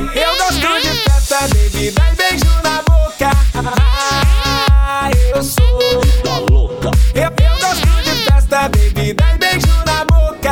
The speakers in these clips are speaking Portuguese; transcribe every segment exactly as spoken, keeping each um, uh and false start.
Eu gosto de festa, bebida e beijo na boca. Ah, eu sou vida louca. Eu, eu gosto de festa, bebida e beijo na boca.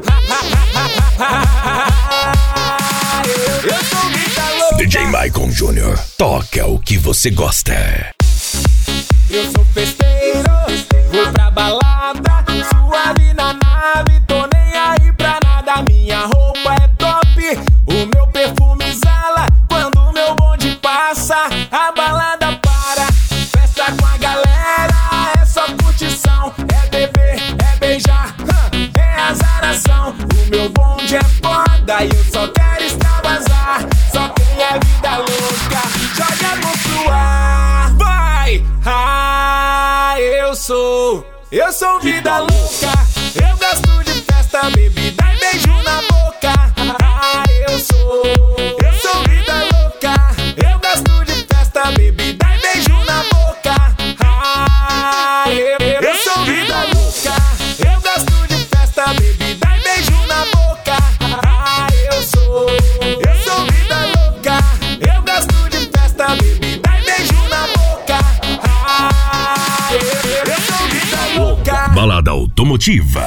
Ah, eu, eu sou vida louca. D J Maicon Júnior, toca o que você gosta. Eu sou festeiro, vou pra balada, suave na nave, tô nem aí pra nada. Minha roupa é top, o meu perfume exala. Quando o meu bonde passa, a balada para. Festa com a galera, é só curtição. É beber, é beijar, é azaração. O meu bonde é foda e eu só quero extravasar. Só quem é vida louca, joga a mão pro ar, vai! Ah, eu sou, eu sou vida louca. Eu gosto de festa, bebida e beijo na boca. Ah, eu sou, eu sou vida louca. Eu gosto de festa, bebida e beijo na boca. Ah, eu, eu sou vida louca. Eu gosto de festa, bebida e beijo na boca. Ah, eu sou, eu sou vida louca. Eu gosto de festa, bebida e beijo na boca. Ah, eu, eu sou vida louca. Balada automotiva.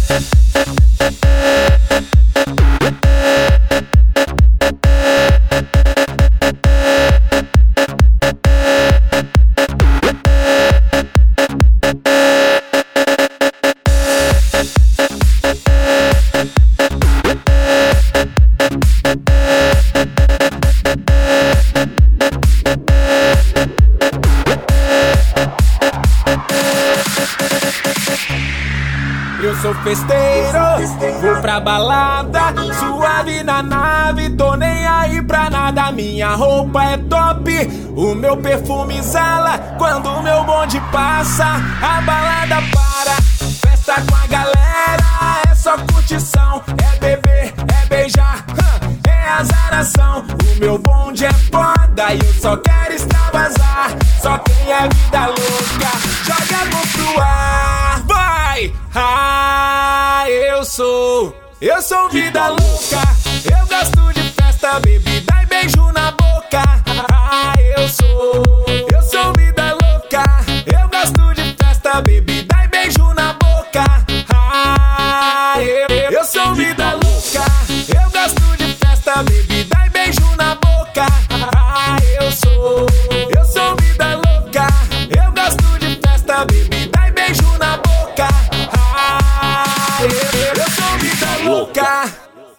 Eu sou festeiro, vou pra balada, suave na nave, tô nem aí pra nada. Minha roupa é top, o meu perfume exala. Quando o meu bonde passa, a balada para. Festa com a galera, é só curtição. É beber, é beijar, é azaração. O meu bonde é foda e eu só quero extravasar. Só quem é vida louca, joga a mão pro ar, vai! Ah, eu sou, eu sou vida louca. Eu gosto de festa, bebida e beijo na boca. Ah, eu sou, eu sou vida louca. Eu gosto de festa, bebida e beijo na boca. Ah, eu, eu sou vida louca. Eu gosto de festa, bebida e beijo na boca. Ah, eu sou, eu sou vida louca. Eu gosto de festa, bebida e beijo na boca. Ah, eu, eu sou vida louca.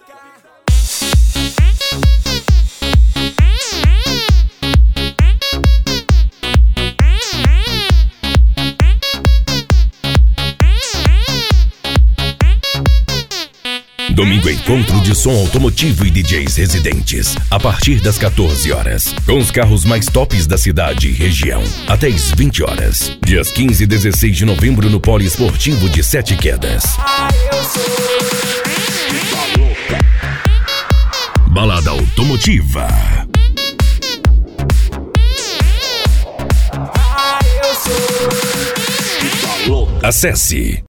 Domingo encontro de som automotivo e D Js residentes, a partir das quatorze horas, com os carros mais tops da cidade e região, até às vinte horas. Dias quinze e dezesseis de novembro no Poliesportivo de Sete Quedas. Balada automotiva. Acesse